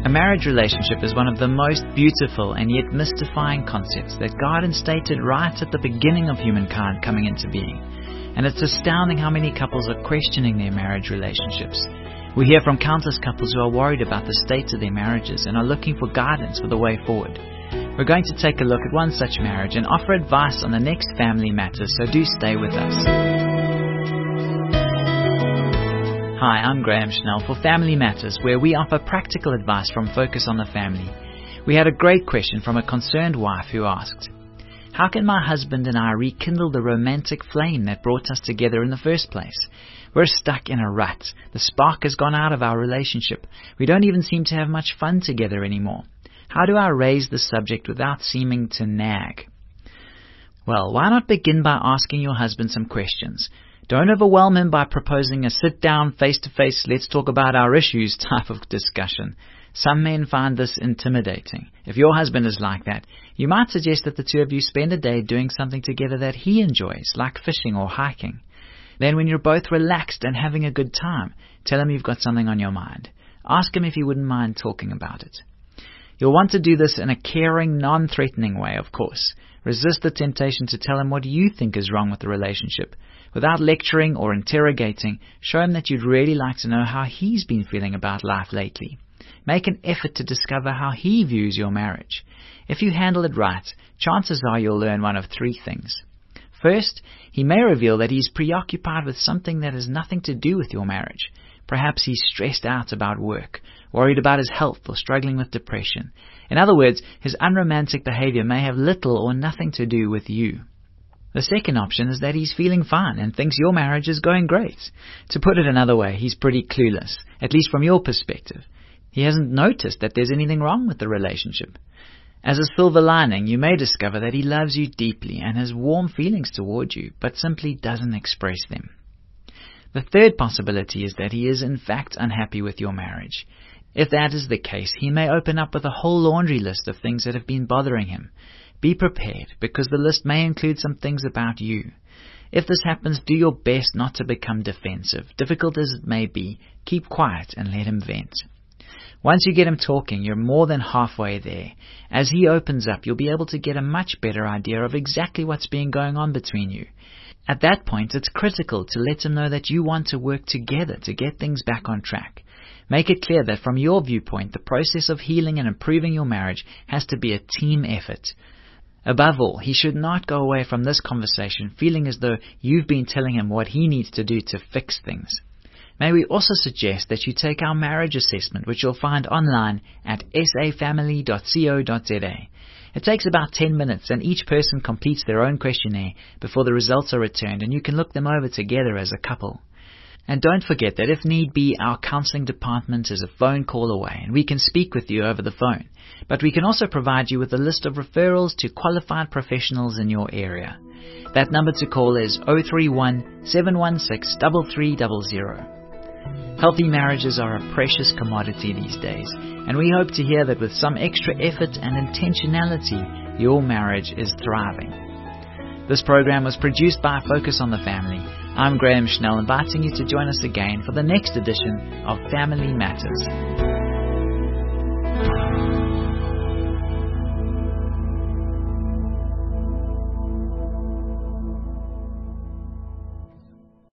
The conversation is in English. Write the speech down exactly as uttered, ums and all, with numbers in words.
marriage relationship is one of the most beautiful and yet mystifying concepts that God instated right at the beginning of humankind coming into being. And it's astounding how many couples are questioning their marriage relationships. We hear from countless couples who are worried about the state of their marriages and are looking for guidance for the way forward. We're going to take a look at one such marriage and offer advice on the next Family Matters, so do stay with us. Hi, I'm Graham Schnell for Family Matters, where we offer practical advice from Focus on the Family. We had a great question from a concerned wife who asked, "How can my husband and I rekindle the romantic flame that brought us together in the first place? We're stuck in a rut. The spark has gone out of our relationship. We don't even seem to have much fun together anymore. How do I raise the subject without seeming to nag?" Well, why not begin by asking your husband some questions? Don't overwhelm him by proposing a sit-down, face-to-face, let's talk about our issues type of discussion. Some men find this intimidating. If your husband is like that, you might suggest that the two of you spend a day doing something together that he enjoys, like fishing or hiking. Then when you're both relaxed and having a good time, tell him you've got something on your mind. Ask him if he wouldn't mind talking about it. You'll want to do this in a caring, non-threatening way, of course. Resist the temptation to tell him what you think is wrong with the relationship. Without lecturing or interrogating, show him that you'd really like to know how he's been feeling about life lately. Make an effort to discover how he views your marriage. If you handle it right, chances are you'll learn one of three things. First, he may reveal that he's preoccupied with something that has nothing to do with your marriage. Perhaps he's stressed out about work, worried about his health, or struggling with depression. In other words, his unromantic behavior may have little or nothing to do with you. The second option is that he's feeling fine and thinks your marriage is going great. To put it another way, he's pretty clueless, at least from your perspective. He hasn't noticed that there's anything wrong with the relationship. As a silver lining, you may discover that he loves you deeply and has warm feelings toward you, but simply doesn't express them. The third possibility is that he is in fact unhappy with your marriage. If that is the case, he may open up with a whole laundry list of things that have been bothering him. Be prepared, because the list may include some things about you. If this happens, do your best not to become defensive. Difficult as it may be, keep quiet and let him vent. Once you get him talking, you're more than halfway there. As he opens up, you'll be able to get a much better idea of exactly what's been going on between you. At that point, it's critical to let him know that you want to work together to get things back on track. Make it clear that from your viewpoint, the process of healing and improving your marriage has to be a team effort. Above all, he should not go away from this conversation feeling as though you've been telling him what he needs to do to fix things. May we also suggest that you take our marriage assessment, which you'll find online at s a family dot co dot z a. It takes about ten minutes, and each person completes their own questionnaire before the results are returned, and you can look them over together as a couple. And don't forget that if need be, our counseling department is a phone call away, and we can speak with you over the phone. But we can also provide you with a list of referrals to qualified professionals in your area. That number to call is zero three one, seven one six, three three zero zero. Healthy marriages are a precious commodity these days, and we hope to hear that with some extra effort and intentionality, your marriage is thriving. This program was produced by Focus on the Family. I'm Graham Schnell, inviting you to join us again for the next edition of Family Matters.